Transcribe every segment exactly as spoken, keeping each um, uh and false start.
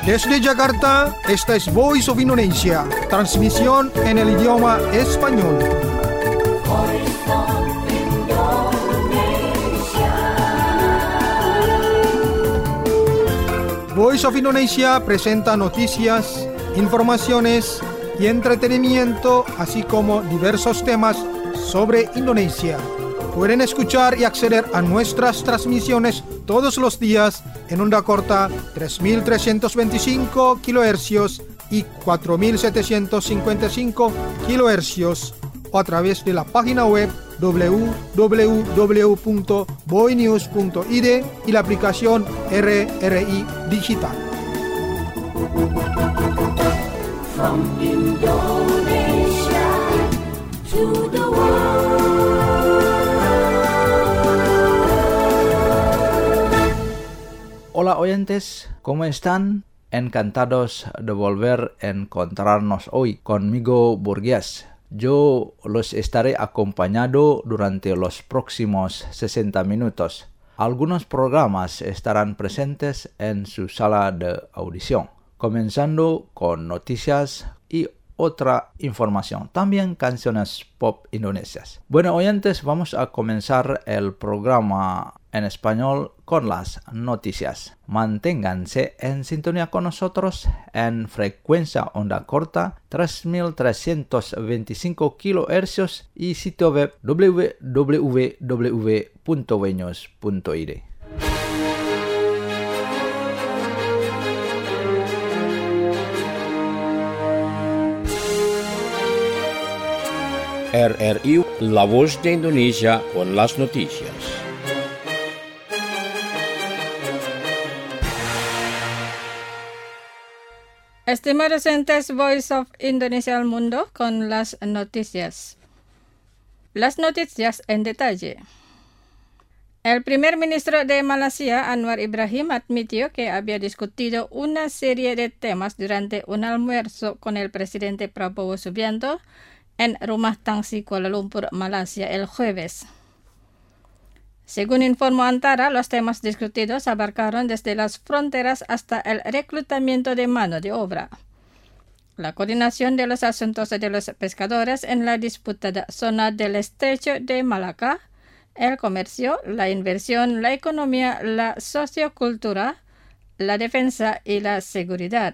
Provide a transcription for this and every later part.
Desde Jakarta, esta es Voice of Indonesia, transmisión en el idioma español. Voice of Indonesia. Voice of Indonesia presenta noticias, informaciones y entretenimiento, así como diversos temas sobre Indonesia. Pueden escuchar y acceder a nuestras transmisiones todos los días en onda corta tres mil trescientos veinticinco kilohercios y cuatro mil setecientos cincuenta y cinco kilohercios o a través de la página web doble u doble u doble u punto boinews punto i d y la aplicación R R I Digital. From Indonesia to the world. Hola oyentes, ¿cómo están? Encantados de volver a encontrarnos hoy conmigo Burgués. Yo los estaré acompañando durante los próximos sesenta minutos. Algunos programas estarán presentes en su sala de audición, comenzando con noticias y otra información, también canciones pop indonesias. Bueno oyentes, vamos a comenzar el programa en español con las noticias. Manténganse en sintonía con nosotros en frecuencia onda corta tres mil trescientos veinticinco kilohercios y sitio web doble u doble u doble u punto boinews punto i d. R R I, la voz de Indonesia con las noticias. Estimados oyentes, Voice of Indonesia al mundo con las noticias. Las noticias en detalle. El primer ministro de Malasia, Anwar Ibrahim, admitió que había discutido una serie de temas durante un almuerzo con el presidente Prabowo Subianto en Rumah Tangsi Kuala Lumpur, Malasia, el jueves. Según informó Antara, los temas discutidos abarcaron desde las fronteras hasta el reclutamiento de mano de obra, la coordinación de los asuntos de los pescadores en la disputada zona del estrecho de Malaca, el comercio, la inversión, la economía, la sociocultura, la defensa y la seguridad.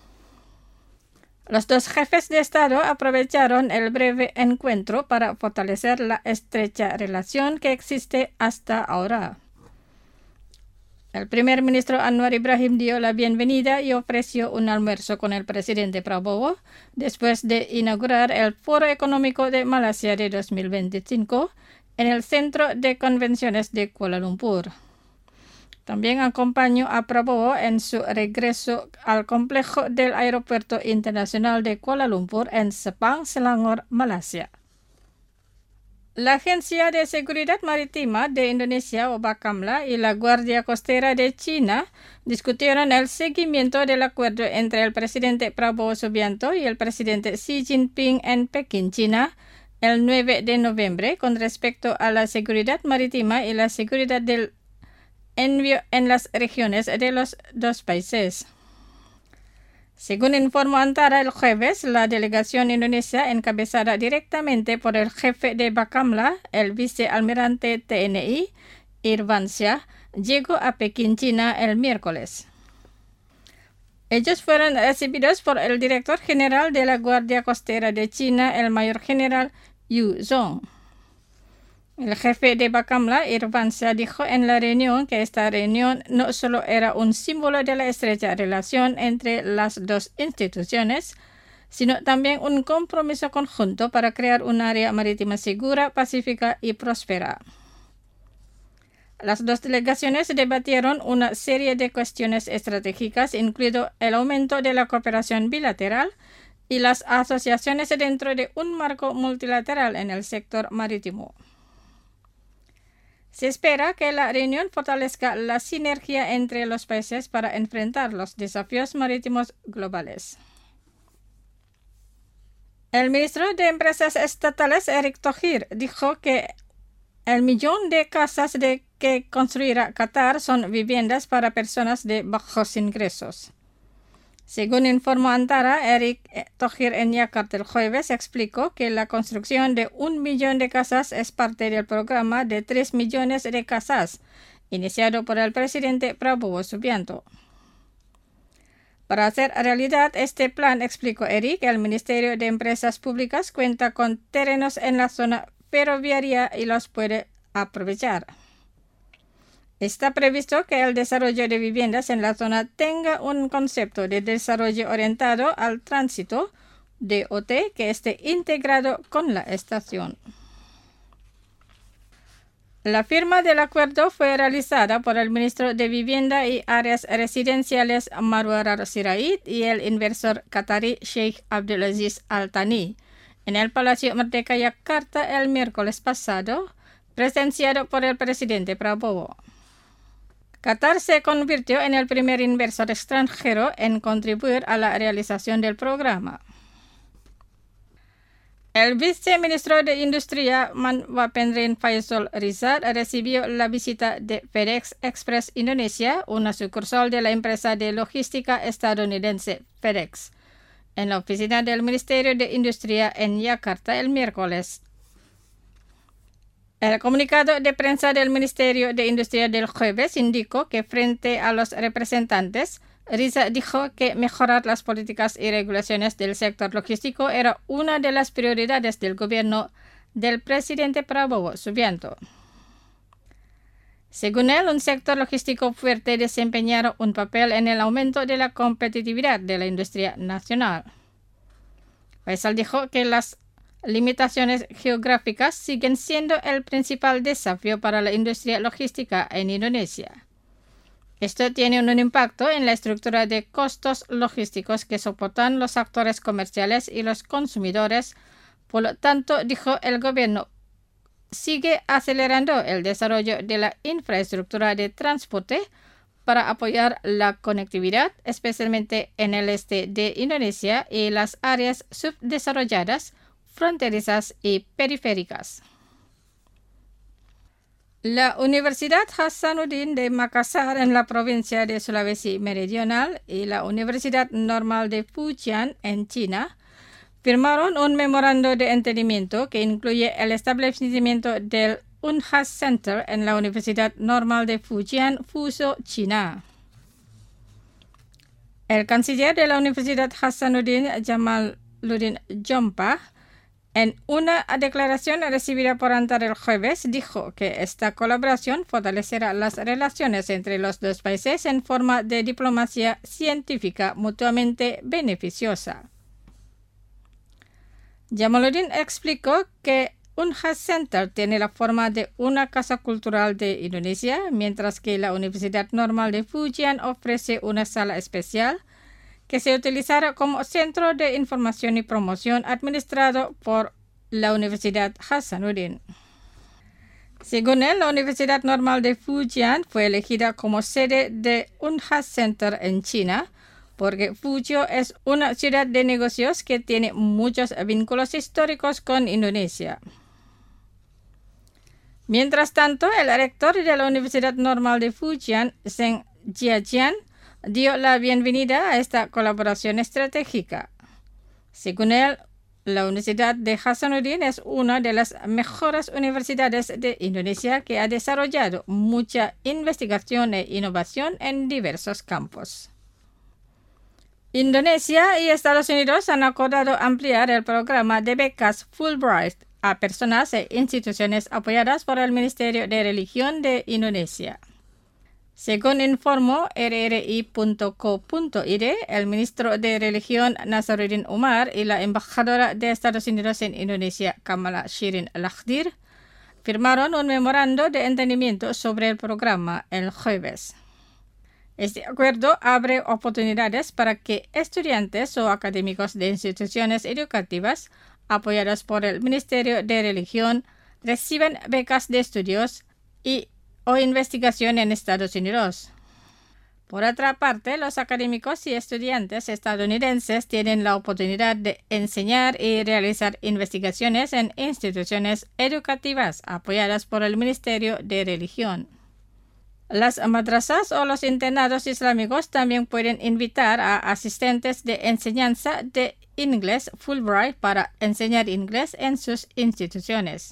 Los dos jefes de Estado aprovecharon el breve encuentro para fortalecer la estrecha relación que existe hasta ahora. El primer ministro Anwar Ibrahim dio la bienvenida y ofreció un almuerzo con el presidente Prabowo después de inaugurar el Foro Económico de Malasia de dos mil veinticinco en el Centro de Convenciones de Kuala Lumpur. También acompañó a Prabowo en su regreso al complejo del Aeropuerto Internacional de Kuala Lumpur en Sepang, Selangor, Malasia. La Agencia de Seguridad Marítima de Indonesia o Bakamla y la Guardia Costera de China discutieron el seguimiento del acuerdo entre el presidente Prabowo Subianto y el presidente Xi Jinping en Pekín, China, el nueve de noviembre con respecto a la seguridad marítima y la seguridad del envío en las regiones de los dos países. Según informó Antara el jueves, la delegación indonesia, encabezada directamente por el jefe de Bakamla, el vicealmirante T N I, Irwansyah, llegó a Pekín, China, el miércoles. Ellos fueron recibidos por el director general de la Guardia Costera de China, el mayor general Yu Zhong. El jefe de Bakamla, Irwansyah, dijo en la reunión que esta reunión no solo era un símbolo de la estrecha relación entre las dos instituciones, sino también un compromiso conjunto para crear un área marítima segura, pacífica y próspera. Las dos delegaciones debatieron una serie de cuestiones estratégicas, incluido el aumento de la cooperación bilateral y las asociaciones dentro de un marco multilateral en el sector marítimo. Se espera que la reunión fortalezca la sinergia entre los países para enfrentar los desafíos marítimos globales. El ministro de Empresas Estatales, Erick Thohir, dijo que el millón de casas de que construirá Qatar son viviendas para personas de bajos ingresos. Según informó Antara, Erick Thohir en Yakarta el jueves explicó que la construcción de un millón de casas es parte del programa de tres millones de casas, iniciado por el presidente Prabowo Subianto. Para hacer realidad este plan, explicó Erick, el Ministerio de Empresas Públicas cuenta con terrenos en la zona ferroviaria y los puede aprovechar. Está previsto que el desarrollo de viviendas en la zona tenga un concepto de desarrollo orientado al tránsito, D O T, que esté integrado con la estación. La firma del acuerdo fue realizada por el ministro de Vivienda y Áreas Residenciales Marwar Sirait y el inversor qatarí Sheikh Abdulaziz Al Thani en el Palacio Merdeka Yakarta el miércoles pasado, presenciado por el presidente Prabowo. Qatar se convirtió en el primer inversor extranjero en contribuir a la realización del programa. El viceministro de Industria Manwapendrin Faisal Rizal recibió la visita de FedEx Express Indonesia, una sucursal de la empresa de logística estadounidense FedEx, en la oficina del Ministerio de Industria en Yakarta el miércoles. El comunicado de prensa del Ministerio de Industria del jueves indicó que frente a los representantes, Rizal dijo que mejorar las políticas y regulaciones del sector logístico era una de las prioridades del gobierno del presidente Prabowo Subianto. Según él, un sector logístico fuerte desempeñará un papel en el aumento de la competitividad de la industria nacional. Faisal dijo que las limitaciones geográficas siguen siendo el principal desafío para la industria logística en Indonesia. Esto tiene un impacto en la estructura de costos logísticos que soportan los actores comerciales y los consumidores. Por lo tanto, dijo, el gobierno sigue acelerando el desarrollo de la infraestructura de transporte para apoyar la conectividad, especialmente en el este de Indonesia y las áreas subdesarrolladas, fronterizas y periféricas. La Universidad Hasanuddin de Makassar en la provincia de Sulawesi Meridional y la Universidad Normal de Fujian en China firmaron un memorando de entendimiento que incluye el establecimiento del Unhas Center en la Universidad Normal de Fujian, Fuzhou, China. El canciller de la Universidad Hasanuddin, Jamaluddin Jompah, en una declaración recibida por Antara el jueves, dijo que esta colaboración fortalecerá las relaciones entre los dos países en forma de diplomacia científica mutuamente beneficiosa. Jamaluddin explicó que Unhas Center tiene la forma de una casa cultural de Indonesia, mientras que la Universidad Normal de Fujian ofrece una sala especial que se utilizará como centro de información y promoción administrado por la Universidad Hasanuddin. Según él, la Universidad Normal de Fujian fue elegida como sede de Unhas Center en China porque Fuzhou es una ciudad de negocios que tiene muchos vínculos históricos con Indonesia. Mientras tanto, el rector de la Universidad Normal de Fujian, Zheng Jiajian, dio la bienvenida a esta colaboración estratégica. Según él, la Universidad de Hasanuddin es una de las mejores universidades de Indonesia que ha desarrollado mucha investigación e innovación en diversos campos. Indonesia y Estados Unidos han acordado ampliar el programa de becas Fulbright a personas e instituciones apoyadas por el Ministerio de Religión de Indonesia. Según informó R R I punto co punto I D, el ministro de Religión Nazaruddin Umar y la embajadora de Estados Unidos en Indonesia, Kamala Shirin Lakhdir, firmaron un memorando de entendimiento sobre el programa el jueves. Este acuerdo abre oportunidades para que estudiantes o académicos de instituciones educativas apoyadas por el Ministerio de Religión reciban becas de estudios y o investigación en Estados Unidos. Por otra parte, los académicos y estudiantes estadounidenses tienen la oportunidad de enseñar y realizar investigaciones en instituciones educativas apoyadas por el Ministerio de Religión. Las madrasas o los internados islámicos también pueden invitar a asistentes de enseñanza de inglés Fulbright para enseñar inglés en sus instituciones.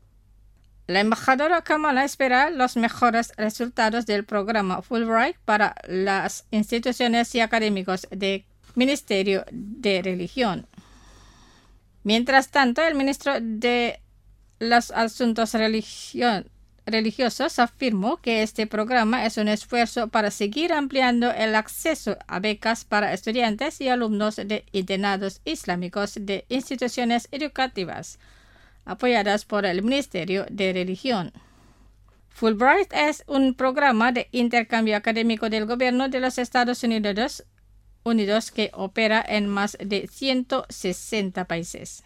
La embajadora Kamala espera los mejores resultados del programa Fulbright para las instituciones y académicos del Ministerio de Religión. Mientras tanto, el ministro de los Asuntos Religio- Religiosos afirmó que este programa es un esfuerzo para seguir ampliando el acceso a becas para estudiantes y alumnos de internados islámicos de instituciones educativas apoyadas por el Ministerio de Religión. Fulbright es un programa de intercambio académico del gobierno de los Estados Unidos, Unidos que opera en más de ciento sesenta países.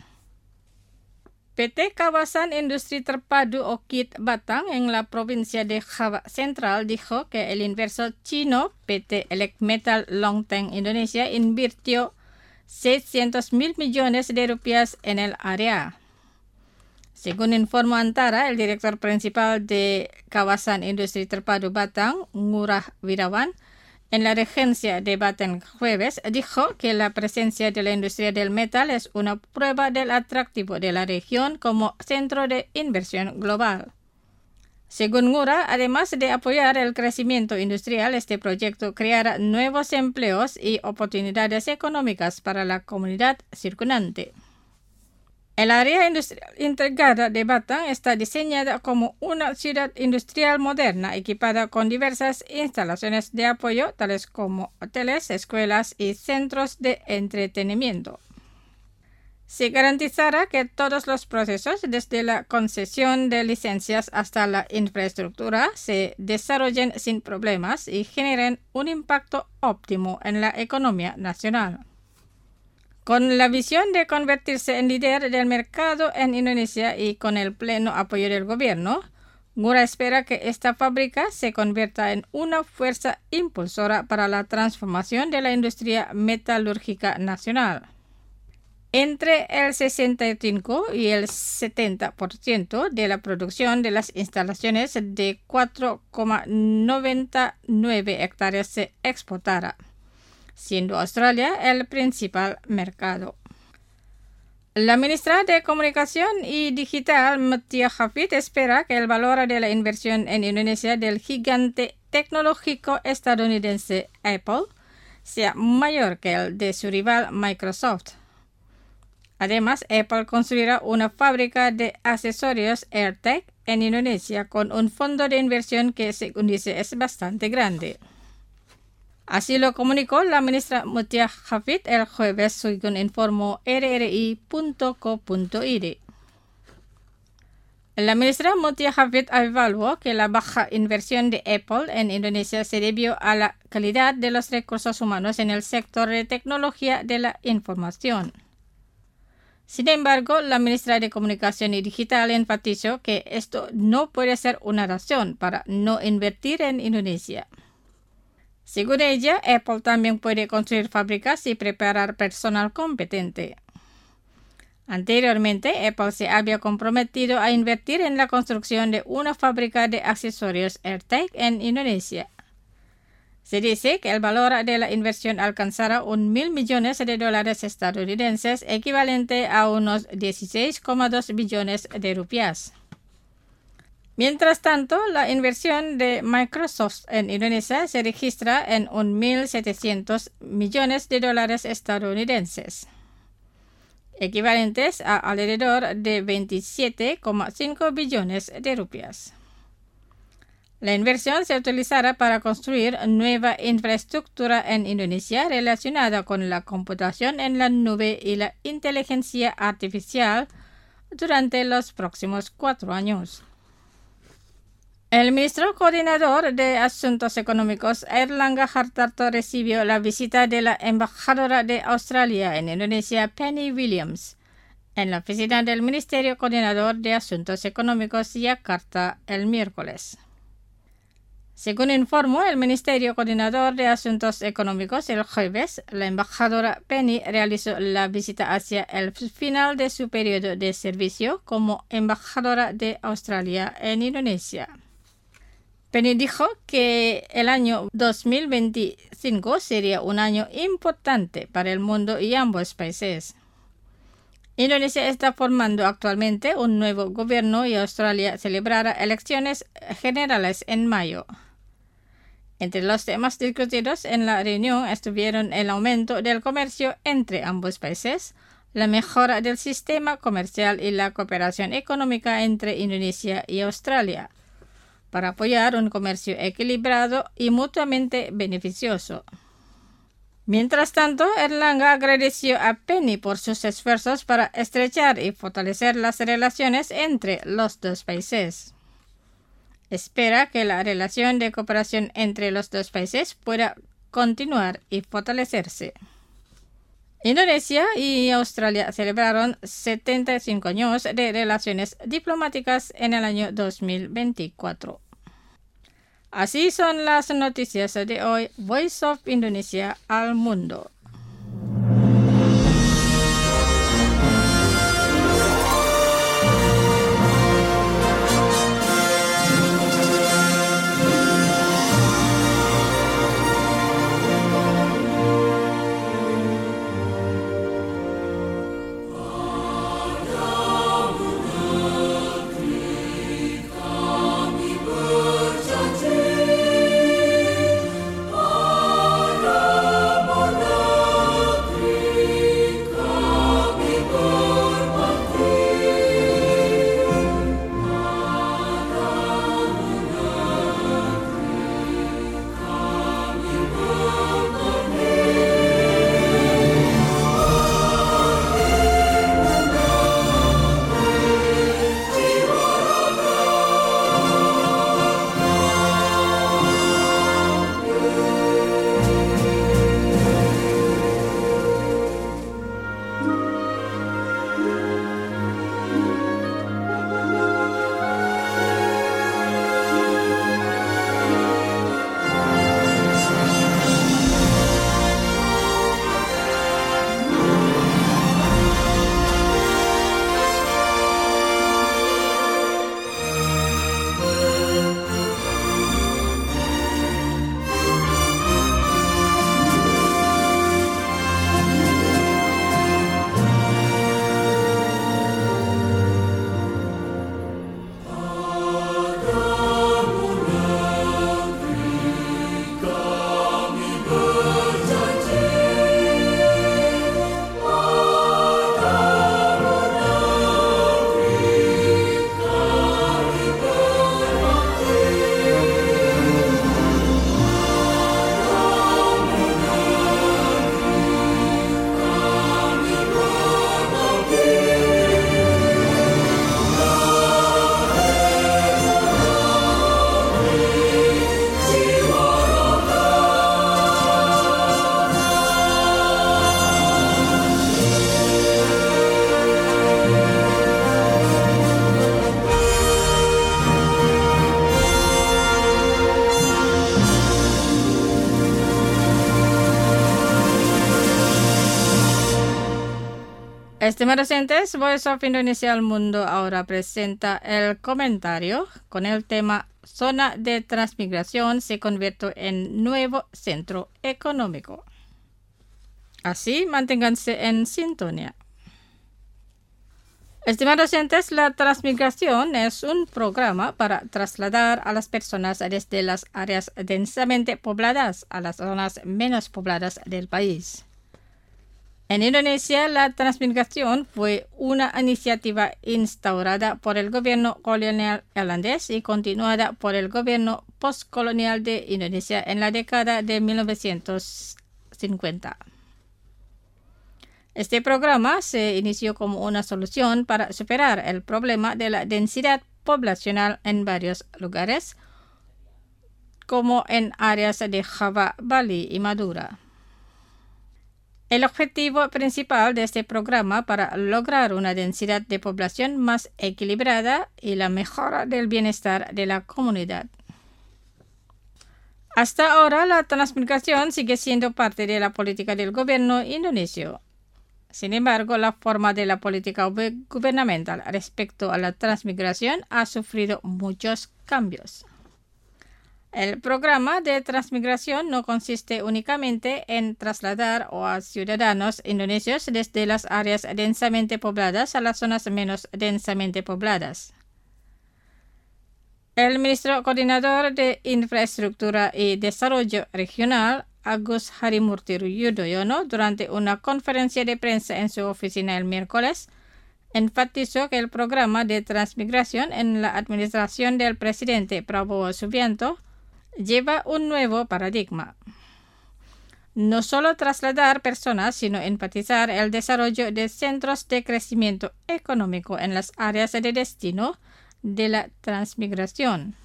P T Kawasan Industri Terpadu O K I T Batang en la provincia de Java Central dijo que el inversor chino P T Elecmetal Longteng Indonesia invirtió seiscientos mil millones de rupias en el área. Según informó Antara, el director principal de Kawasan Industri Terpadu Batang, Ngurah Wirawan, en la regencia de Batang jueves, dijo que la presencia de la industria del metal es una prueba del atractivo de la región como centro de inversión global. Según Ngurah, además de apoyar el crecimiento industrial, este proyecto creará nuevos empleos y oportunidades económicas para la comunidad circundante. El área industrial integrada de Batang está diseñada como una ciudad industrial moderna equipada con diversas instalaciones de apoyo, tales como hoteles, escuelas y centros de entretenimiento. Se garantizará que todos los procesos, desde la concesión de licencias hasta la infraestructura, se desarrollen sin problemas y generen un impacto óptimo en la economía nacional. Con la visión de convertirse en líder del mercado en Indonesia y con el pleno apoyo del gobierno, Ngurah espera que esta fábrica se convierta en una fuerza impulsora para la transformación de la industria metalúrgica nacional. Entre el sesenta y cinco y el setenta por ciento de la producción de las instalaciones de cuatro coma noventa y nueve hectáreas se exportará, siendo Australia el principal mercado. La ministra de Comunicación y Digital, Mutia Hafid, espera que el valor de la inversión en Indonesia del gigante tecnológico estadounidense Apple sea mayor que el de su rival Microsoft. Además, Apple construirá una fábrica de accesorios AirTag en Indonesia con un fondo de inversión que, según dice, es bastante grande. Así lo comunicó la ministra Mutia Hafid el jueves, según informó R R I punto co punto I D. La ministra Mutia Hafid evaluó que la baja inversión de Apple en Indonesia se debió a la calidad de los recursos humanos en el sector de tecnología de la información. Sin embargo, la ministra de Comunicación y Digital enfatizó que esto no puede ser una razón para no invertir en Indonesia. Según ella, Apple también puede construir fábricas y preparar personal competente. Anteriormente, Apple se había comprometido a invertir en la construcción de una fábrica de accesorios AirTag en Indonesia. Se dice que el valor de la inversión alcanzará un mil millones de dólares estadounidenses, equivalente a unos dieciséis coma dos billones de rupias. Mientras tanto, la inversión de Microsoft en Indonesia se registra en un mil setecientos millones de dólares estadounidenses, equivalentes a alrededor de veintisiete coma cinco billones de rupias. La inversión se utilizará para construir nueva infraestructura en Indonesia relacionada con la computación en la nube y la inteligencia artificial durante los próximos cuatro años. El ministro coordinador de Asuntos Económicos, Airlangga Hartarto, recibió la visita de la embajadora de Australia en Indonesia, Penny Williams, en la oficina del Ministerio Coordinador de Asuntos Económicos, Yakarta, el miércoles. Según informó el Ministerio Coordinador de Asuntos Económicos el jueves, la embajadora Penny realizó la visita hacia el final de su periodo de servicio como embajadora de Australia en Indonesia. Penny dijo que el año dos mil veinticinco sería un año importante para el mundo y ambos países. Indonesia está formando actualmente un nuevo gobierno y Australia celebrará elecciones generales en mayo. Entre los temas discutidos en la reunión estuvieron el aumento del comercio entre ambos países, la mejora del sistema comercial y la cooperación económica entre Indonesia y Australia, para apoyar un comercio equilibrado y mutuamente beneficioso. Mientras tanto, Erlangga agradeció a Penny por sus esfuerzos para estrechar y fortalecer las relaciones entre los dos países. Espera que la relación de cooperación entre los dos países pueda continuar y fortalecerse. Indonesia y Australia celebraron setenta y cinco años de relaciones diplomáticas en el año dos mil veinticuatro. Así son las noticias de hoy. Voice of Indonesia al mundo. Estimados oyentes, Voice of Indonesia al mundo ahora presenta el comentario con el tema Zona de transmigración se convirtió en nuevo centro económico. Así, manténganse en sintonía. Estimados oyentes, la transmigración es un programa para trasladar a las personas desde las áreas densamente pobladas a las zonas menos pobladas del país. En Indonesia, la transmigración fue una iniciativa instaurada por el gobierno colonial irlandés y continuada por el gobierno postcolonial de Indonesia en la década de mil novecientos cincuenta. Este programa se inició como una solución para superar el problema de la densidad poblacional en varios lugares, como en áreas de Java, Bali y Madura. El objetivo principal de este programa para lograr una densidad de población más equilibrada y la mejora del bienestar de la comunidad. Hasta ahora, la transmigración sigue siendo parte de la política del gobierno indonesio. Sin embargo, la forma de la política gubernamental respecto a la transmigración ha sufrido muchos cambios. El programa de transmigración no consiste únicamente en trasladar a ciudadanos indonesios desde las áreas densamente pobladas a las zonas menos densamente pobladas. El ministro coordinador de Infraestructura y Desarrollo Regional, Agus Harimurti Yudhoyono, durante una conferencia de prensa en su oficina el miércoles, enfatizó que el programa de transmigración en la administración del presidente Prabowo Subianto lleva un nuevo paradigma. No solo trasladar personas, sino enfatizar el desarrollo de centros de crecimiento económico en las áreas de destino de la transmigración.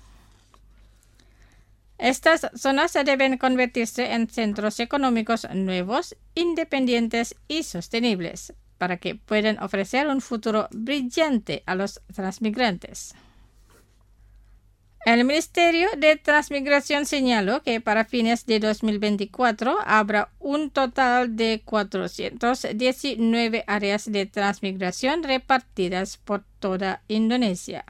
Estas zonas deben convertirse en centros económicos nuevos, independientes y sostenibles, para que puedan ofrecer un futuro brillante a los transmigrantes. El Ministerio de Transmigración señaló que para fines de dos mil veinticuatro habrá un total de cuatrocientas diecinueve áreas de transmigración repartidas por toda Indonesia.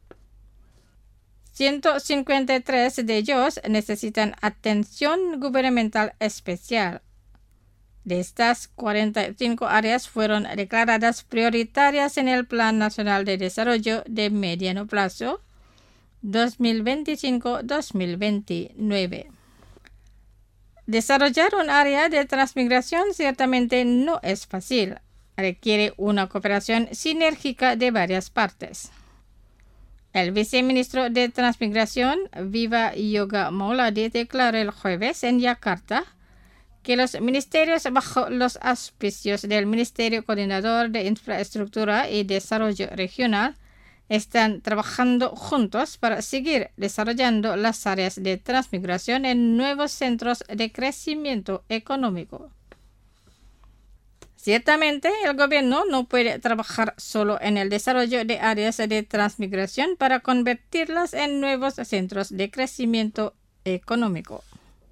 ciento cincuenta y tres de ellos necesitan atención gubernamental especial. De estas, cuarenta y cinco áreas fueron declaradas prioritarias en el Plan Nacional de Desarrollo de Mediano Plazo dos mil veinticinco a dos mil veintinueve. Desarrollar un área de transmigración ciertamente no es fácil. Requiere una cooperación sinérgica de varias partes. El viceministro de Transmigración, Viva Yoga Mauladi, declaró el jueves en Yakarta que los ministerios bajo los auspicios del Ministerio Coordinador de Infraestructura y Desarrollo Regional están trabajando juntos para seguir desarrollando las áreas de transmigración en nuevos centros de crecimiento económico. Ciertamente, el gobierno no puede trabajar solo en el desarrollo de áreas de transmigración para convertirlas en nuevos centros de crecimiento económico.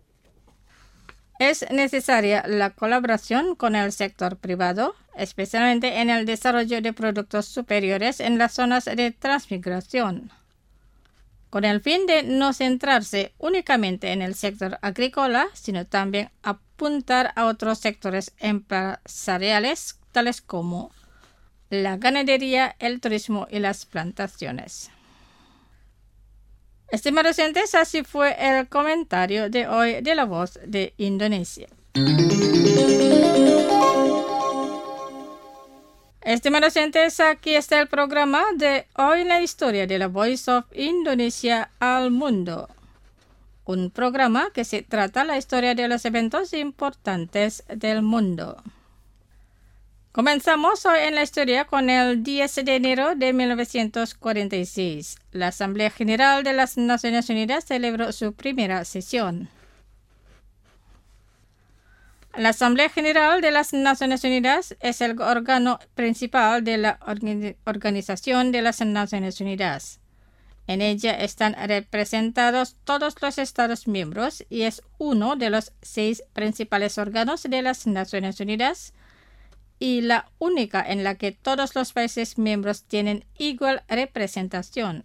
Es necesaria la colaboración con el sector privado, especialmente en el desarrollo de productos superiores en las zonas de transmigración, con el fin de no centrarse únicamente en el sector agrícola, sino también apuntar a otros sectores empresariales, tales como la ganadería, el turismo y las plantaciones. Estimados oyentes, así fue el comentario de hoy de La Voz de Indonesia. Estimados oyentes, aquí está el programa de hoy, la historia de la Voice of Indonesia al mundo. Un programa que se trata la historia de los eventos importantes del mundo. Comenzamos hoy en la historia con el diez de enero de mil novecientos cuarenta y seis. La Asamblea General de las Naciones Unidas celebró su primera sesión. La Asamblea General de las Naciones Unidas es el órgano principal de la Organización de las Naciones Unidas. En ella están representados todos los Estados miembros y es uno de los seis principales órganos de las Naciones Unidas y la única en la que todos los países miembros tienen igual representación.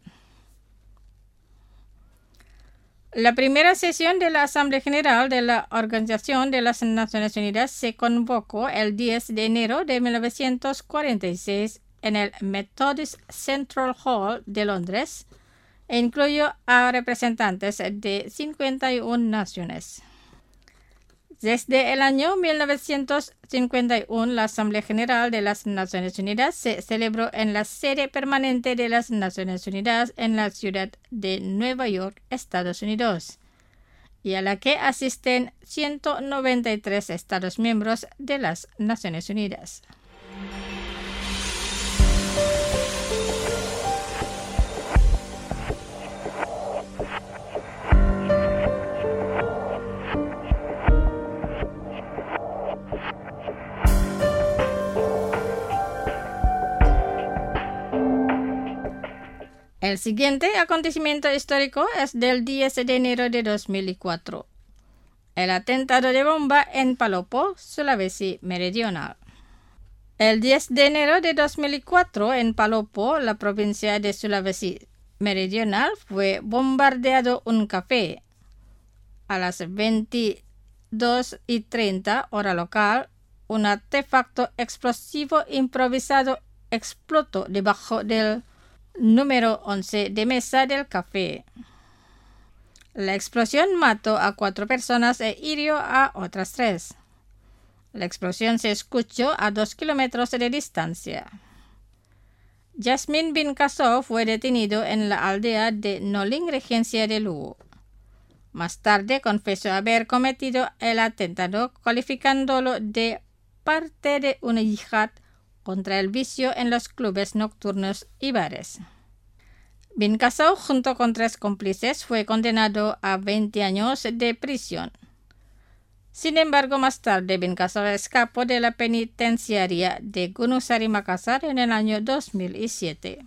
La primera sesión de la Asamblea General de la Organización de las Naciones Unidas se convocó el diez de enero de mil novecientos cuarenta y seis en el Methodist Central Hall de Londres e incluyó a representantes de cincuenta y una naciones. Desde el año mil novecientos cincuenta y uno, la Asamblea General de las Naciones Unidas se celebró en la sede permanente de las Naciones Unidas en la ciudad de Nueva York, Estados Unidos, y a la que asisten ciento noventa y tres Estados miembros de las Naciones Unidas. El siguiente acontecimiento histórico es del diez de enero de dos mil cuatro. El atentado de bomba en Palopo, Sulawesi Meridional. El diez de enero de dos mil cuatro, en Palopo, la provincia de Sulawesi Meridional, fue bombardeado un café. a las veintidós y treinta hora local, un artefacto explosivo improvisado explotó debajo del número once de mesa del café. La explosión mató a cuatro personas e hirió a otras tres. La explosión se escuchó a dos kilómetros de distancia. Jasmine bin Kassow fue detenido en la aldea de Noling, regencia de Luwu. Más tarde confesó haber cometido el atentado, calificándolo de parte de una yihad contra el vicio en los clubes nocturnos y bares. Bin Kassow, junto con tres cómplices, fue condenado a veinte años de prisión. Sin embargo, más tarde, Bin Kassow escapó de la penitenciaria de Gunung Sari, Makassar, en el año dos mil siete.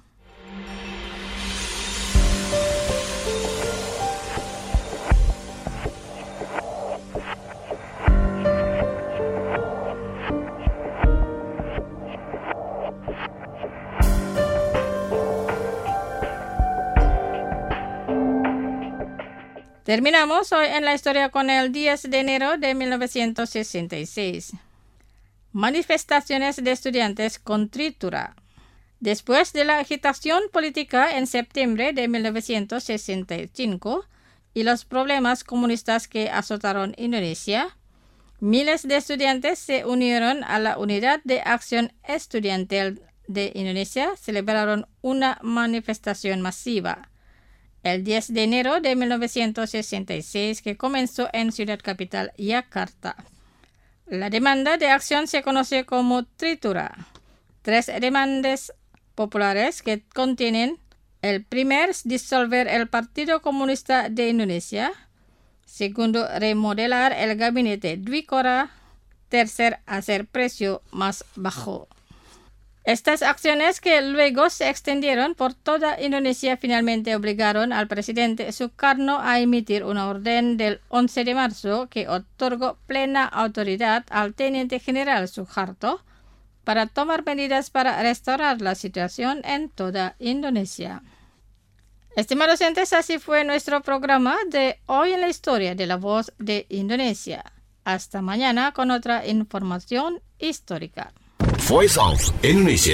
Terminamos hoy en la historia con el diez de enero de mil novecientos sesenta y seis. Manifestaciones de estudiantes con tritura. Después de la agitación política en septiembre de mil novecientos sesenta y cinco y los problemas comunistas que azotaron Indonesia, miles de estudiantes se unieron a la Unidad de Acción Estudiantil de Indonesia, celebraron una manifestación masiva el diez de enero de mil novecientos sesenta y seis, que comenzó en ciudad capital Yakarta. La demanda de acción se conoce como tritura. Tres demandas populares que contienen: el primer, disolver el Partido Comunista de Indonesia; segundo, remodelar el gabinete Dwikora; tercer, hacer precio más bajo. Estas acciones, que luego se extendieron por toda Indonesia, finalmente obligaron al presidente Sukarno a emitir una orden del once de marzo que otorgó plena autoridad al teniente general Suharto para tomar medidas para restaurar la situación en toda Indonesia. Estimados oyentes, así fue nuestro programa de Hoy en la Historia de la Voz de Indonesia. Hasta mañana con otra información histórica. Voice of Indonesia.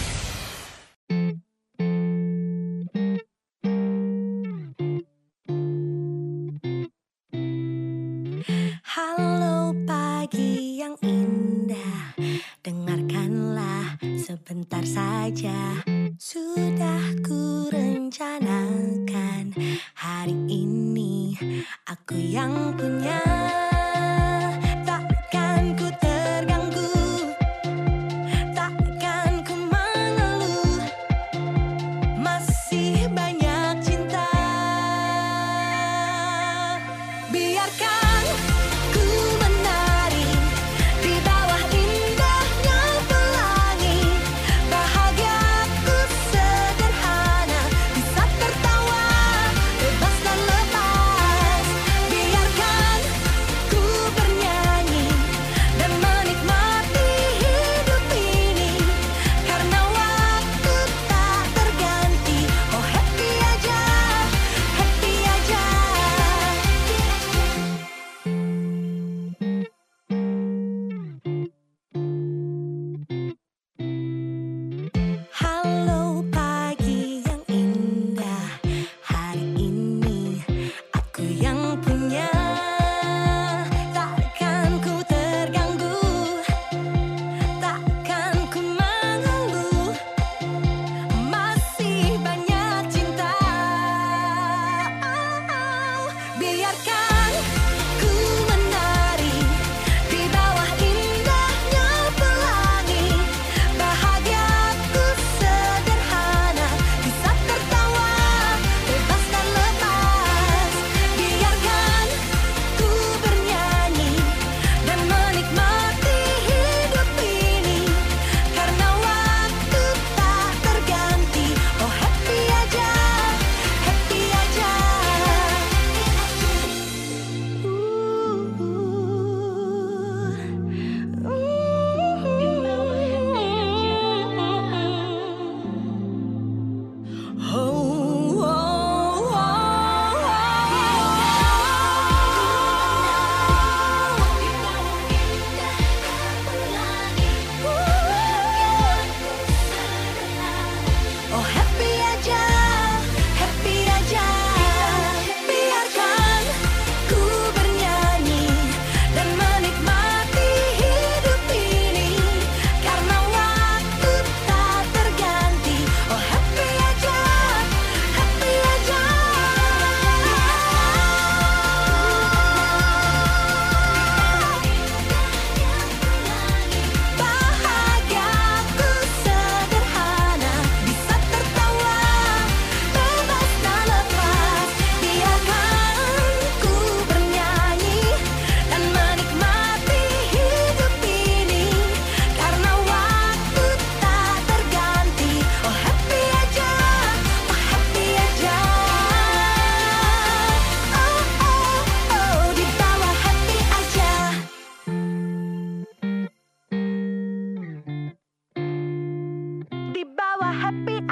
Halo pagi yang indah, dengarkanlah sebentar saja. Sudah ku rencanakan hari ini, aku yang punya. Takkan ku terganggu, takkan ku mengeluh, masih banyak cinta. Biarkan ku menari di bawah indahnya pelangi. Bahagiaku sederhana, bisa tertawa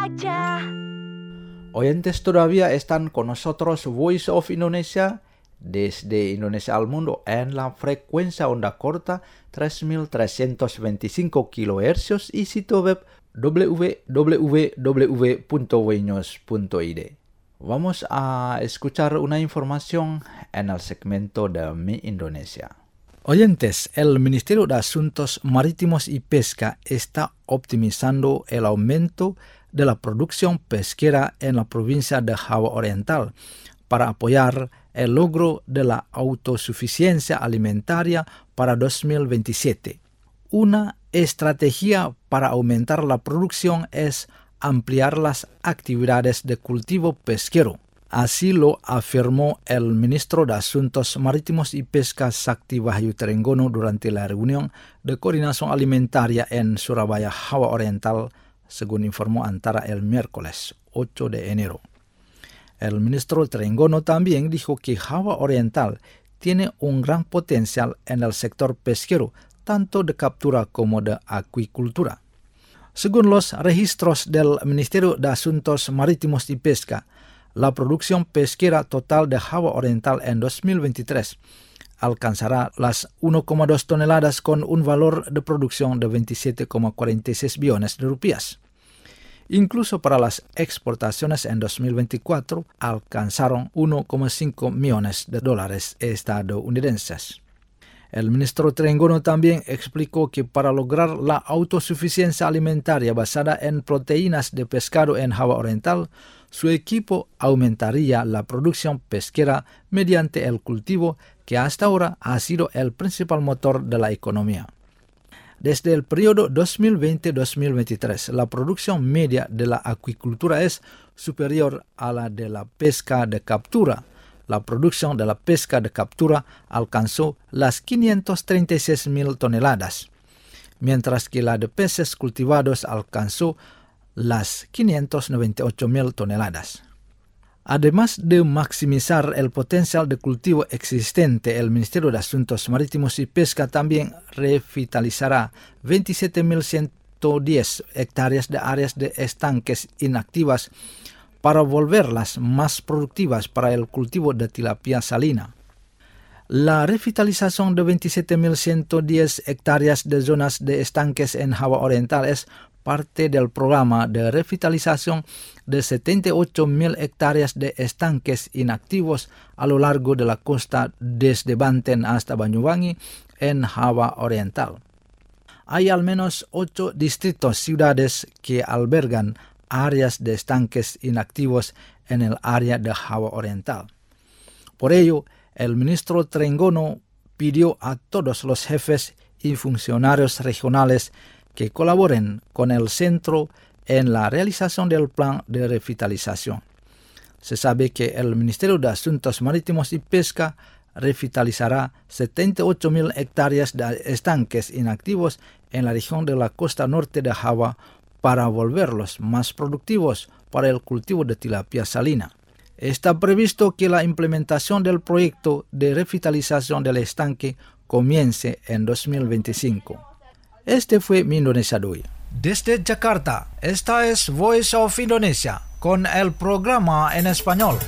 aja. Oyentes, todavía están con nosotros Voice of Indonesia desde Indonesia al mundo en la frecuencia onda corta tres mil trescientos veinticinco kilohercios y sitio web w w w punto wenews punto i d. Vamos a escuchar una información en el segmento de Mi Indonesia. Oyentes, el Ministerio de Asuntos Marítimos y Pesca está optimizando el aumento de la producción pesquera en la provincia de Java Oriental para apoyar el logro de la autosuficiencia alimentaria para dos mil veintisiete. Una estrategia para aumentar la producción es ampliar las actividades de cultivo pesquero. Así lo afirmó el ministro de Asuntos Marítimos y Pesca Sakti Wahyu Trenggono durante la reunión de coordinación alimentaria en Surabaya, Java Oriental, según informó Antara el miércoles ocho de enero. El ministro Trenggono también dijo que Java Oriental tiene un gran potencial en el sector pesquero, tanto de captura como de acuicultura. Según los registros del Ministerio de Asuntos Marítimos y Pesca, la producción pesquera total de Java Oriental en dos mil veintitrés alcanzará las uno coma dos toneladas con un valor de producción de veintisiete coma cuarenta y seis billones de rupias. Incluso para las exportaciones en dos mil veinticuatro alcanzaron uno coma cinco millones de dólares estadounidenses. El ministro Trenggono también explicó que para lograr la autosuficiencia alimentaria basada en proteínas de pescado en Java Oriental, su equipo aumentaría la producción pesquera mediante el cultivo que hasta ahora ha sido el principal motor de la economía. Desde el periodo dos mil veinte a dos mil veintitrés, la producción media de la acuicultura es superior a la de la pesca de captura. La producción de la pesca de captura alcanzó las quinientas treinta y seis mil toneladas, mientras que la de peces cultivados alcanzó las quinientas noventa y ocho mil toneladas. Además de maximizar el potencial de cultivo existente, el Ministerio de Asuntos Marítimos y Pesca también revitalizará veintisiete mil ciento diez hectáreas de áreas de estanques inactivas para volverlas más productivas para el cultivo de tilapia salina. La revitalización de veintisiete mil ciento diez hectáreas de zonas de estanques en Java Oriental es parte del programa de revitalización de setenta y ocho mil hectáreas de estanques inactivos a lo largo de la costa desde Banten hasta Banyuwangi en Java Oriental. Hay al menos ocho distritos ciudades que albergan áreas de estanques inactivos en el área de Java Oriental. Por ello, el ministro Trenggono pidió a todos los jefes y funcionarios regionales que colaboren con el centro en la realización del plan de revitalización. Se sabe que el Ministerio de Asuntos Marítimos y Pesca revitalizará setenta y ocho mil hectáreas de estanques inactivos en la región de la costa norte de Java para volverlos más productivos para el cultivo de tilapia salina. Está previsto que la implementación del proyecto de revitalización del estanque comience en dos mil veinticinco. Este fue Mi Indonesia de hoy. Desde Jakarta, esta es Voice of Indonesia con el programa en español.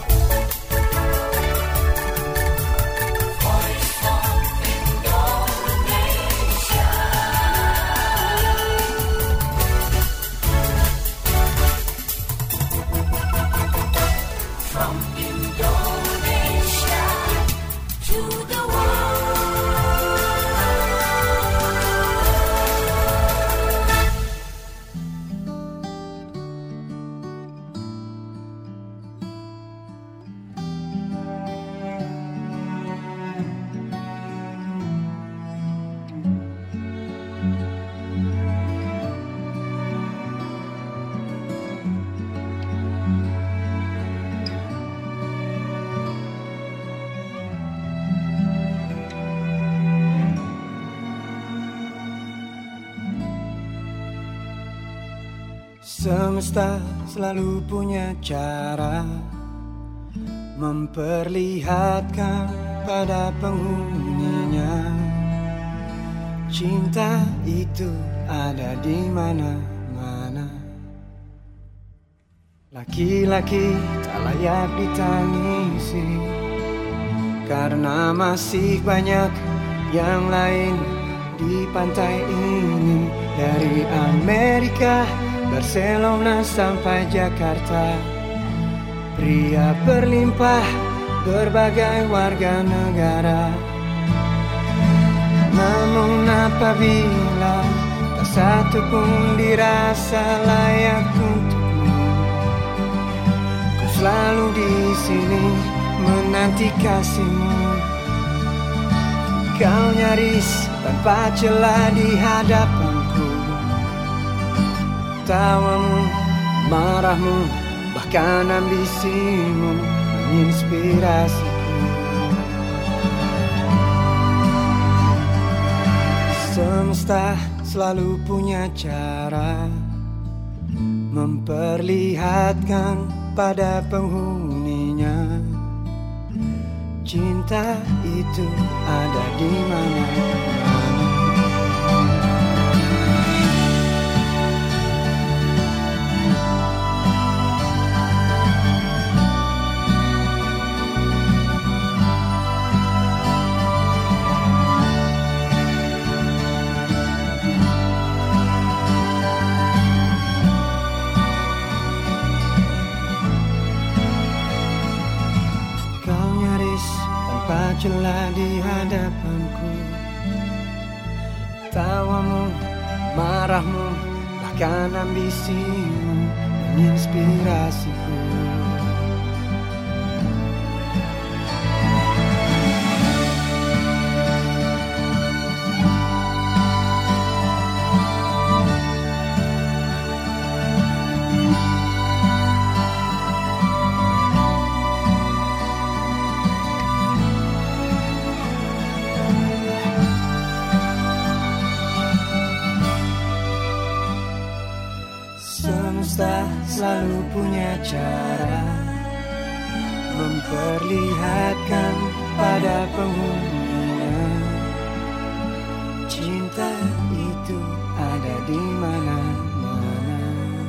Semesta selalu punya cara memperlihatkan pada penghuninya cinta itu ada di mana-mana. Laki-laki tak layak ditangisi, karena masih banyak yang lain di pantai ini. Dari Amerika, Barcelona sampai Jakarta, pria berlimpah berbagai warga negara. Namun apabila tak satu pun dirasa layak untukmu, ku selalu di sini menanti kasihmu. Kau nyaris tanpa celah di hadapanku. Tawamu, marahmu, bahkan ambisimu menginspirasiku. Semesta selalu punya cara memperlihatkan pada penghuninya cinta itu ada di mana-mana. Celah di hadapanku. Tawamu, marahmu, bahkan ambisimu menginspirasiku. Semesta selalu punya cara memperlihatkan pada penghuninya cinta itu ada di mana-mana.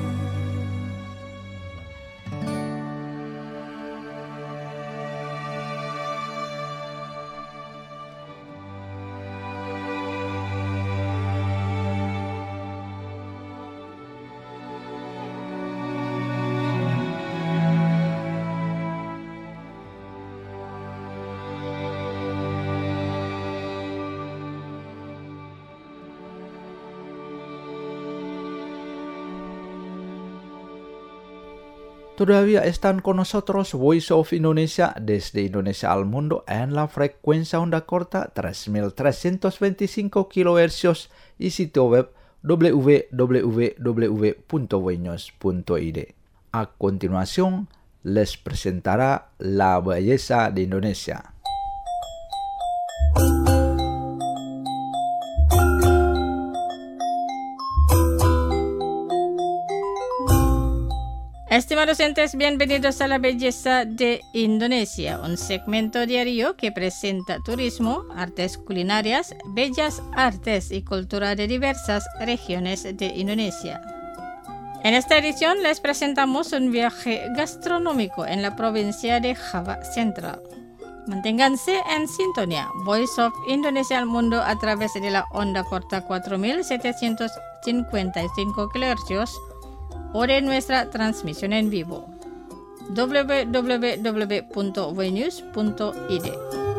Todavía están con nosotros Voice of Indonesia desde Indonesia al mundo en la frecuencia onda corta tres mil trescientos veinticinco kilohercios y sitio web w w w punto voinews punto i d. A continuación, les presentará la belleza de Indonesia. Estimados oyentes, bienvenidos a la belleza de Indonesia, un segmento diario que presenta turismo, artes culinarias, bellas artes y cultura de diversas regiones de Indonesia. En esta edición les presentamos un viaje gastronómico en la provincia de Java Central. Manténganse en sintonía, Voice of Indonesia al mundo a través de la onda corta cuatro mil setecientos cincuenta y cinco kilohercios o de nuestra transmisión en vivo w w w punto voinews punto i d.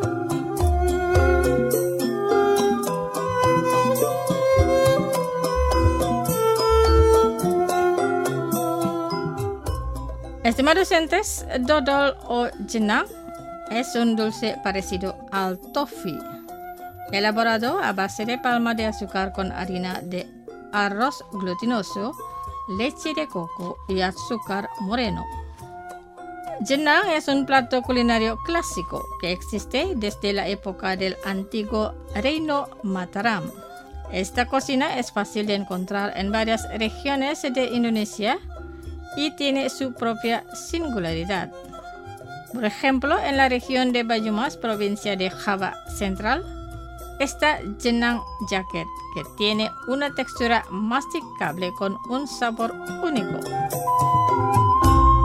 Estimados oyentes, dodol o jenang es un dulce parecido al toffee, elaborado a base de palma de azúcar con harina de arroz glutinoso, leche de coco y azúcar moreno. Jenang es un plato culinario clásico que existe desde la época del antiguo reino Mataram. Esta cocina es fácil de encontrar en varias regiones de Indonesia y tiene su propia singularidad. Por ejemplo, en la región de Banyumas, provincia de Java Central, está jenang jaket, que tiene una textura masticable con un sabor único.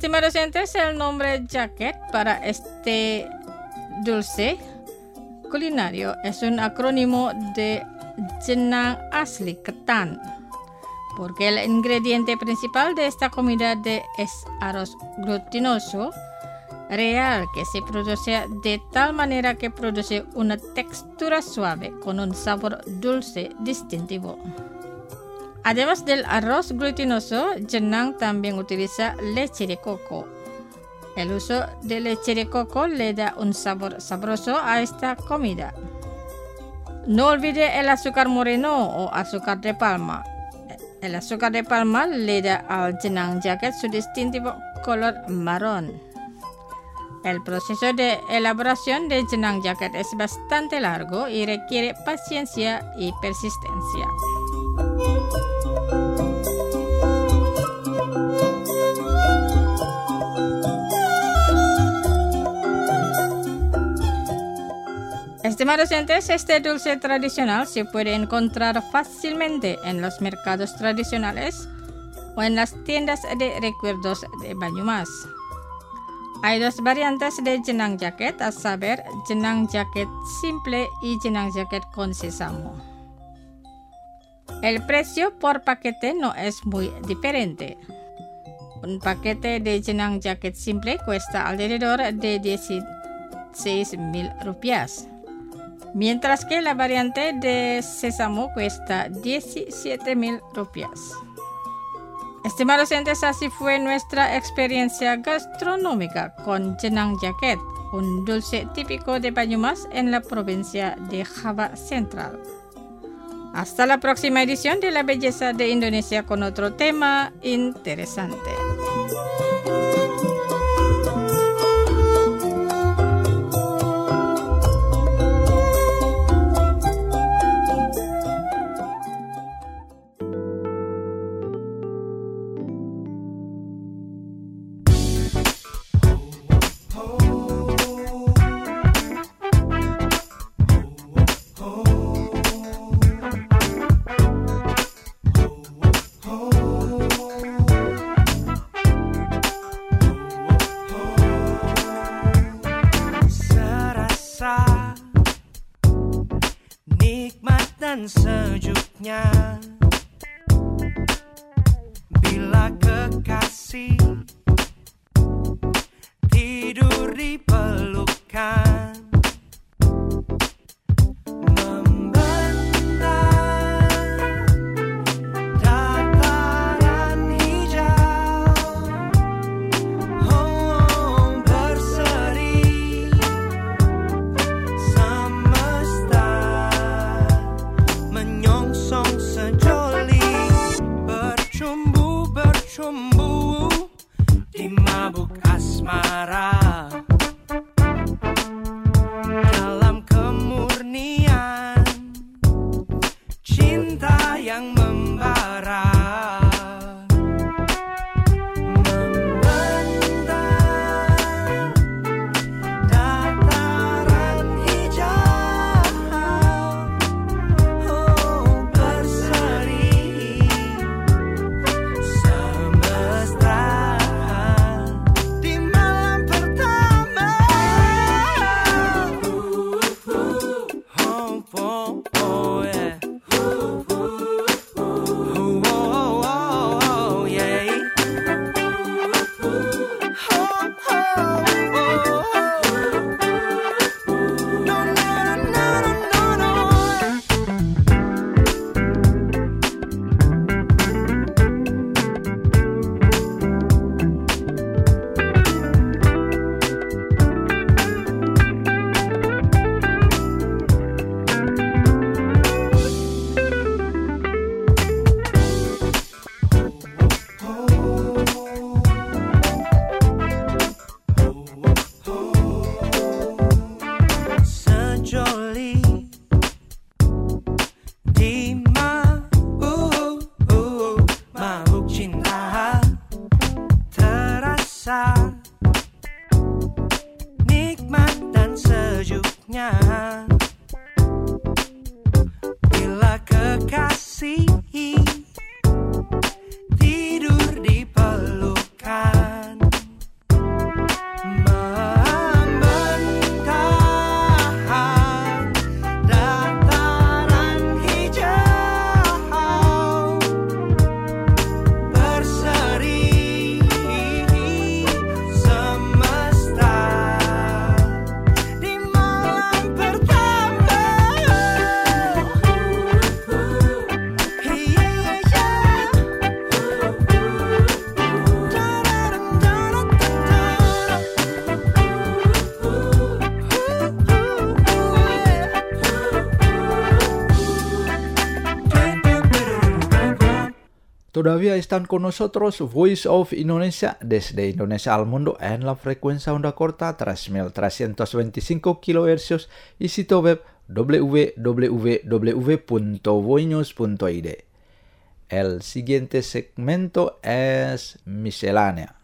Estimados oyentes, el nombre jacket para este dulce culinario es un acrónimo de jenang asli ketan, porque el ingrediente principal de esta comida de es arroz glutinoso real que se produce de tal manera que produce una textura suave con un sabor dulce distintivo. Además del arroz glutinoso, jenang también utiliza leche de coco. El uso de leche de coco le da un sabor sabroso a esta comida. No olvide el azúcar moreno o azúcar de palma. El azúcar de palma le da al jenang jacket su distintivo color marrón. El proceso de elaboración de jenang jacket es bastante largo y requiere paciencia y persistencia. Estimados oyentes, este dulce tradicional se puede encontrar fácilmente en los mercados tradicionales o en las tiendas de recuerdos de Banyumas. Hay dos variantes de jenang jacket, a saber, jenang jacket simple y jenang jacket con sésamo. El precio por paquete no es muy diferente. Un paquete de jenang jacket simple cuesta alrededor de dieciséis mil rupias, mientras que la variante de sésamo cuesta diecisiete mil rupias. Estimados oyentes, así fue nuestra experiencia gastronómica con jenang jacket, un dulce típico de Banyumas en la provincia de Java Central. Hasta la próxima edición de La Belleza de Indonesia con otro tema interesante. Sejuknya bila kekasih tidur di pelukan, membentang dataran hijau, oh, berseri semesta menyongsong sejoli, bercumbu bercumbu di mabuk asmara, dalam kemurnian cinta yang membara, membentang dataran hijau, oh, berseri semesta di malam pertama. Oh, oh, oh, yeah. Oh, oh, oh, oh, yeah. Oh, oh, oh. No, no, no, no, no, no. Sejoli di mabuk mabuk cinta, terasa nikmat dan sejuknya bila kekasih tidur di pelukan, Todavía están con nosotros Voice of Indonesia desde Indonesia al mundo en la frecuencia onda corta tres mil trescientos veinticinco kilohercios y sitio web w w w punto voinews punto i d. El siguiente segmento es miscelánea.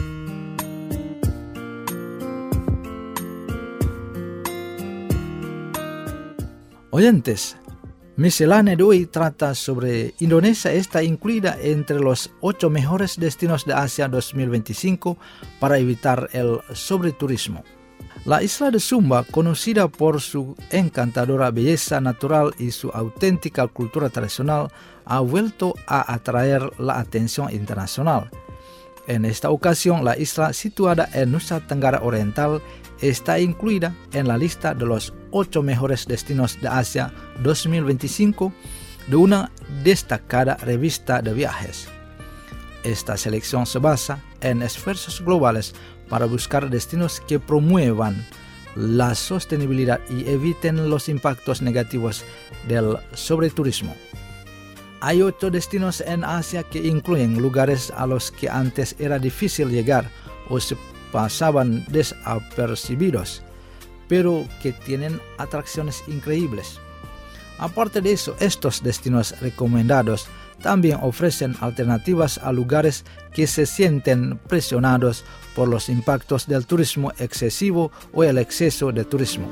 Oyentes, miscelánea de hoy trata sobre Indonesia está incluida entre los ocho mejores destinos de Asia dos mil veinticinco para evitar el sobreturismo. La isla de Sumba, conocida por su encantadora belleza natural y su auténtica cultura tradicional, ha vuelto a atraer la atención internacional. En esta ocasión, la isla situada en Nusa Tenggara Oriental está incluida en la lista de los ocho mejores destinos de Asia dos mil veinticinco de una destacada revista de viajes. Esta selección se basa en esfuerzos globales para buscar destinos que promuevan la sostenibilidad y eviten los impactos negativos del sobreturismo. Hay ocho destinos en Asia que incluyen lugares a los que antes era difícil llegar o se pasaban desapercibidos, pero que tienen atracciones increíbles. Aparte de eso, estos destinos recomendados también ofrecen alternativas a lugares que se sienten presionados por los impactos del turismo excesivo o el exceso de turismo.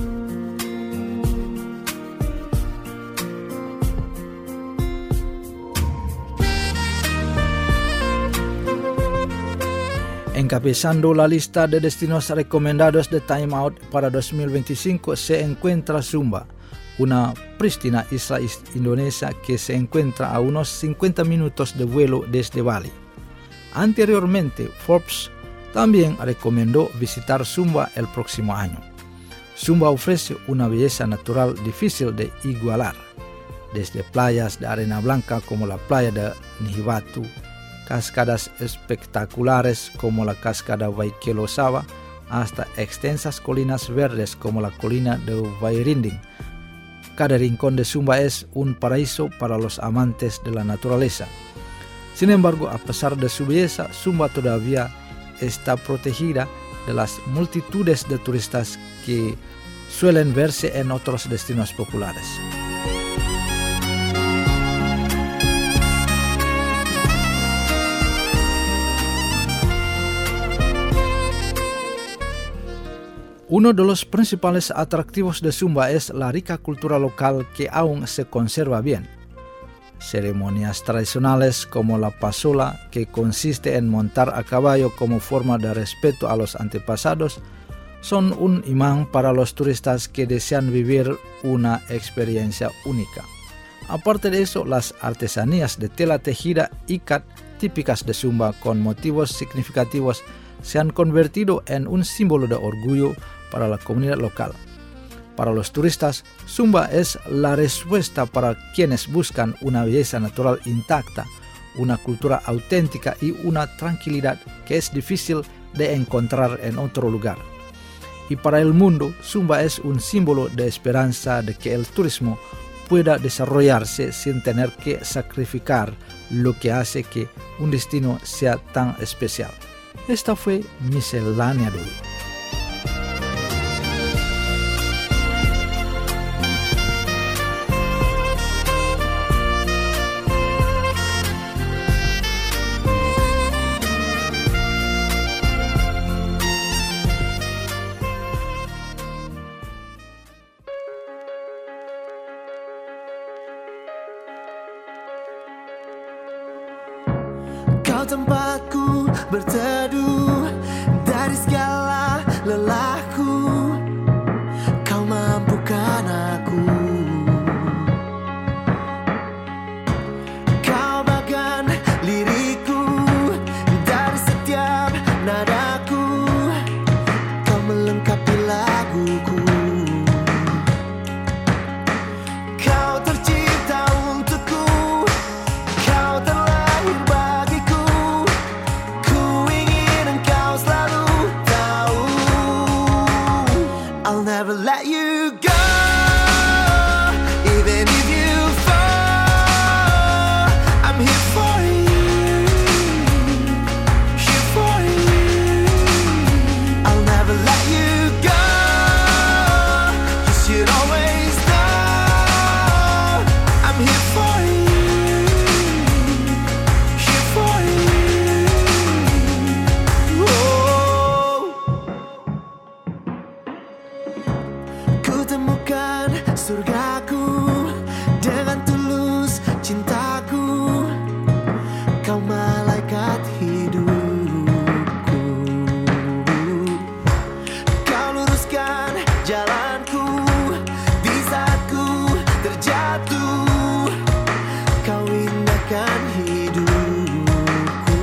Encabezando la lista de destinos recomendados de Time Out para dos mil veinticinco se encuentra Sumba, una prístina isla indonesia que se encuentra a unos cincuenta minutos de vuelo desde Bali. Anteriormente, Forbes también recomendó visitar Sumba el próximo año. Sumba ofrece una belleza natural difícil de igualar, desde playas de arena blanca como la playa de Nihibatu, cascadas espectaculares como la cascada Waikelosawa, hasta extensas colinas verdes como la colina de Wairinding. Cada rincón de Sumba es un paraíso para los amantes de la naturaleza. Sin embargo, a pesar de su belleza, Sumba todavía está protegida de las multitudes de turistas que suelen verse en otros destinos populares. Uno de los principales atractivos de Sumba es la rica cultura local que aún se conserva bien. Ceremonias tradicionales como la pasola, que consiste en montar a caballo como forma de respeto a los antepasados, son un imán para los turistas que desean vivir una experiencia única. Aparte de eso, las artesanías de tela tejida ikat típicas de Sumba con motivos significativos se han convertido en un símbolo de orgullo para la comunidad local. Para los turistas, Sumba es la respuesta para quienes buscan una belleza natural intacta, una cultura auténtica y una tranquilidad que es difícil de encontrar en otro lugar. Y para el mundo, Sumba es un símbolo de esperanza de que el turismo pueda desarrollarse sin tener que sacrificar lo que hace que un destino sea tan especial. Esta fue miscelánea de hoy. Kau tempatku berteduh dari segala lelahku. Kau mampukan aku. Kau bagian liriku dari setiap nadaku. Kau melengkapi laguku. Kau tercipta untukku. Kau terlahir bagiku. Ku ingin engkau surgaku, dengan tulus cintaku, kau malaikat hidupku. Kau luruskan jalanku di saat ku terjatuh, kau indahkan hidupku.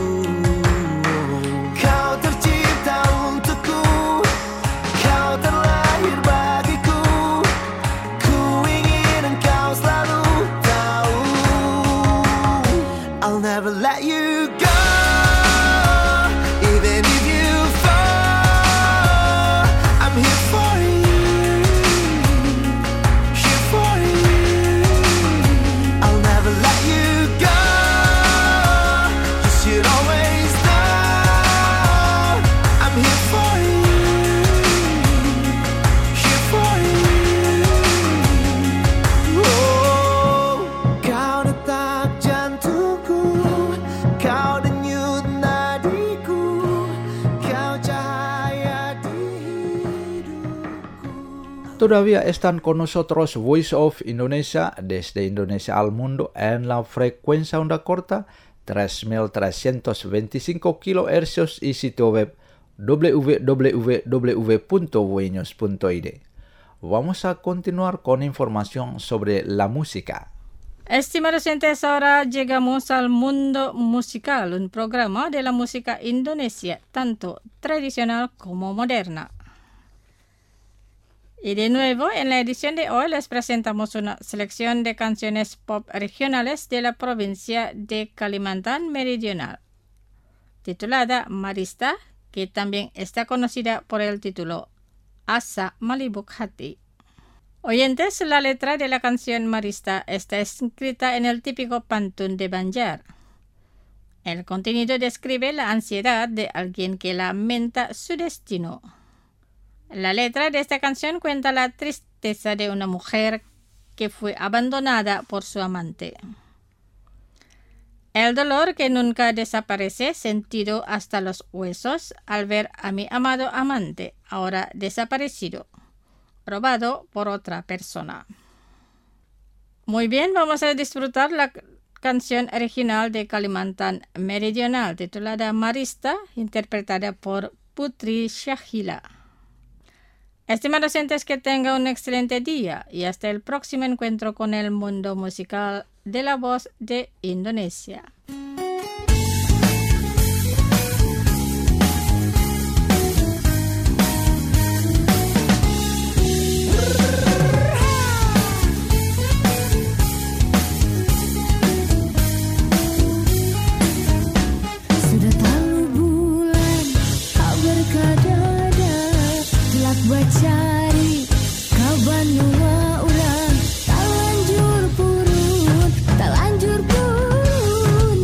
Kau tercipta untukku, kau terlahir bagiku. Ku ingin engkau selalu tahu, I'll never let you go, even if you fall. I'm here for you, here for you. I'll never let you go. You should always know I'm here for you, here for you. Oh, kau detak jantungku, kau denyut nadiku, kau cahaya di hidupku. Todavía están con nosotros Voice of Indonesia desde Indonesia al mundo en la frecuencia onda corta tres mil trescientos veinticinco kilohercios y sitio web w w w punto voinews punto i d. Vamos a continuar con información sobre la música. Estimados oyentes, ahora llegamos al mundo musical, un programa de la música indonesia, tanto tradicional como moderna. Y de nuevo, en la edición de hoy les presentamos una selección de canciones pop regionales de la provincia de Kalimantan Meridional, titulada Marista, que también está conocida por el título Asa Malibuk Hati. Oyentes, la letra de la canción Marista está escrita en el típico pantun de Banjar. El contenido describe la ansiedad de alguien que lamenta su destino. La letra de esta canción cuenta la tristeza de una mujer que fue abandonada por su amante. El dolor que nunca desaparece, sentido hasta los huesos al ver a mi amado amante, ahora desaparecido, robado por otra persona. Muy bien, vamos a disfrutar la canción original de Kalimantan Meridional, titulada Marista, interpretada por Putri Syahila. Estimados oyentes, que tenga un excelente día y hasta el próximo encuentro con el mundo musical de la voz de Indonesia. Sudah tahu bulan tak berkadada, gelap buat cari kawan nua orang, tak lanjur purun, tak lanjur purun.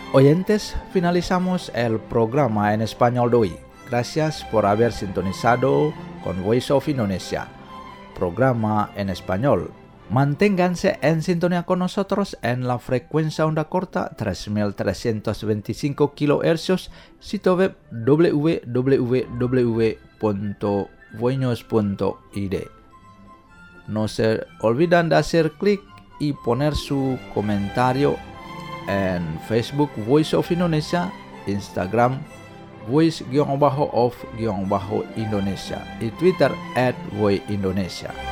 Oyentes, finalizamos el programa en español de hoy. Gracias por haber sintonizado con Voice of Indonesia, programa en español. Manténganse en sintonía con nosotros en la frecuencia onda corta tres mil trescientos veinticinco kilohercios, sitio web w w w punto voinews punto i d. No se olvidan de hacer clic y poner su comentario en Facebook Voice of Indonesia, Instagram voice-of-indonesia y Twitter at voice indonesia.